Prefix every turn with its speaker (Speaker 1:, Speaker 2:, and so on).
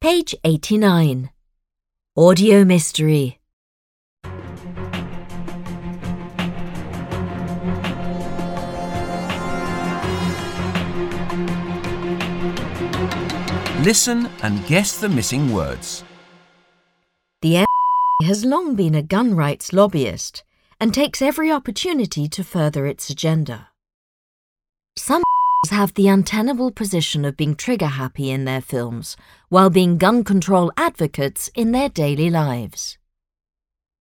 Speaker 1: Page 89. Audio Mystery.
Speaker 2: Listen and guess the missing words.
Speaker 1: The NRA has long been a gun rights lobbyist and takes every opportunity to further its agenda. Some have the untenable position of being trigger-happy in their films while being gun control advocates in their daily lives.